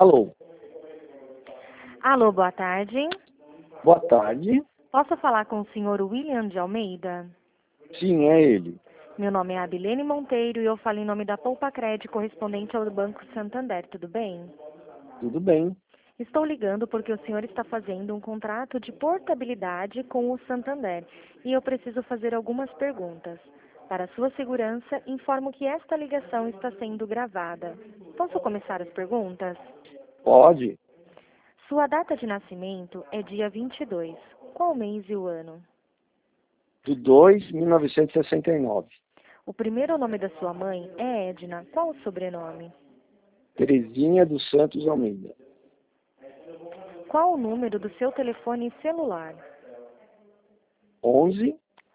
Alô, Alô, boa tarde. boa tarde. Posso falar com o senhor William de Almeida? Sim, é ele. Meu nome é Abilene Monteiro e eu falo em nome da Poupa Cred, correspondente ao Banco Santander, tudo bem? Tudo bem. Estou ligando porque o senhor está fazendo um contrato de portabilidade com o Santander e eu preciso fazer algumas perguntas. Para sua segurança, informo que esta ligação está sendo gravada. Posso começar as perguntas? Pode. Sua data de nascimento é dia 22. Qual mês e o ano? Do 2, 1969. O primeiro nome da sua mãe é Edna. Qual o sobrenome? Terezinha dos Santos Almeida. Qual o número do seu telefone celular? 11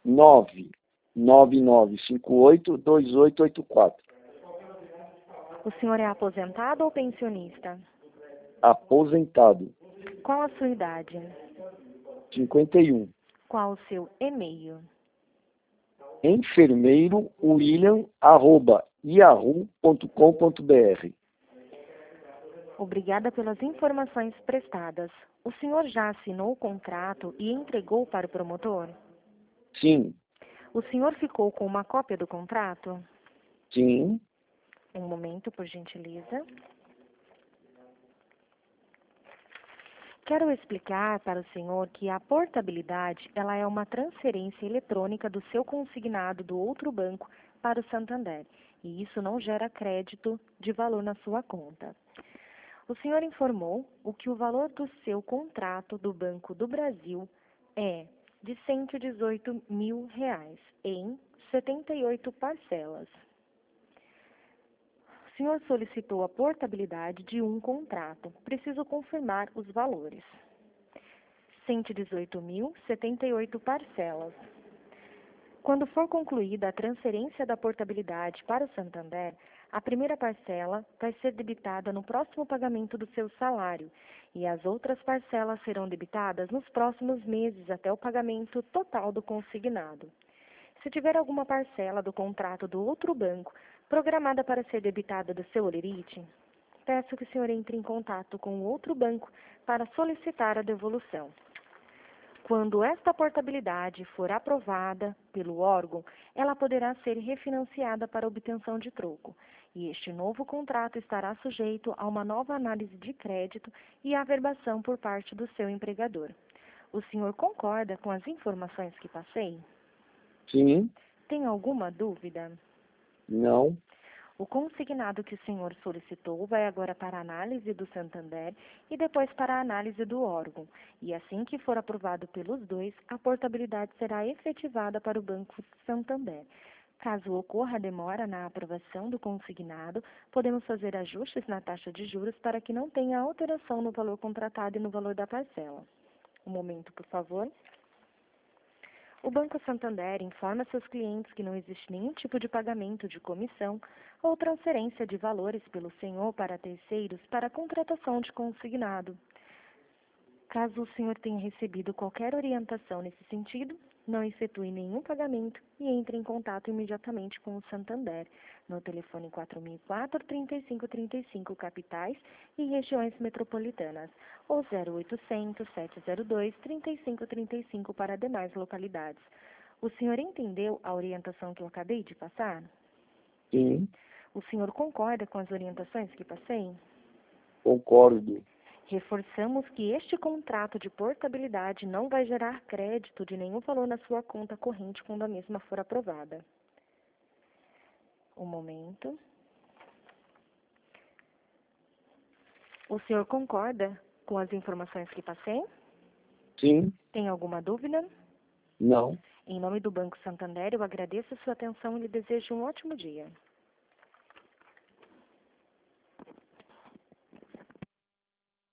99958 2884. O senhor é aposentado ou pensionista? Aposentado. Qual a sua idade? 51. Qual o seu e-mail? Enfermeiro William@yahoo.com.br. Obrigada pelas informações prestadas. O senhor já assinou o contrato e entregou para o promotor? Sim, O senhor ficou com uma cópia do contrato? sim, Um momento, por gentileza. Quero explicar para o senhor que a portabilidade ela é uma transferência eletrônica do seu consignado do outro banco para o Santander, e isso não gera crédito de valor na sua conta. O senhor informou que o valor do seu contrato do Banco do Brasil é de R$ 118 mil em 78 parcelas. O senhor solicitou a portabilidade de um contrato. Preciso confirmar os valores. 118 mil, 78 parcelas. Quando for concluída a transferência da portabilidade para o Santander, a primeira parcela vai ser debitada no próximo pagamento do seu salário e as outras parcelas serão debitadas nos próximos meses até o pagamento total do consignado. Se tiver alguma parcela do contrato do outro banco programada para ser debitada do seu holerite, peço que o senhor entre em contato com o outro banco para solicitar a devolução. Quando esta portabilidade for aprovada pelo órgão, ela poderá ser refinanciada para obtenção de troco, e este novo contrato estará sujeito a uma nova análise de crédito e averbação por parte do seu empregador. O senhor concorda com as informações que passei? sim, Tem alguma dúvida? não, O consignado que o senhor solicitou vai agora para a análise do Santander e depois para a análise do órgão. E assim que for aprovado pelos dois, a portabilidade será efetivada para o Banco Santander. Caso ocorra demora na aprovação do consignado, podemos fazer ajustes na taxa de juros para que não tenha alteração no valor contratado e no valor da parcela. Um momento, por favor. O Banco Santander informa seus clientes que não existe nenhum tipo de pagamento de comissão ou transferência de valores pelo senhor para terceiros para a contratação de consignado. Caso o senhor tenha recebido qualquer orientação nesse sentido, não efetue nenhum pagamento e entre em contato imediatamente com o Santander no telefone 4004-3535 capitais e regiões metropolitanas ou 0800-702-3535 para demais localidades. O senhor entendeu a orientação que eu acabei de passar? sim, O senhor concorda com as orientações que passei? concordo. Reforçamos que este contrato de portabilidade não vai gerar crédito de nenhum valor na sua conta corrente quando a mesma for aprovada. Um momento. O senhor concorda com as informações que passei? Sim, Tem alguma dúvida? não. Em nome do Banco Santander, eu agradeço a sua atenção e lhe desejo um ótimo dia.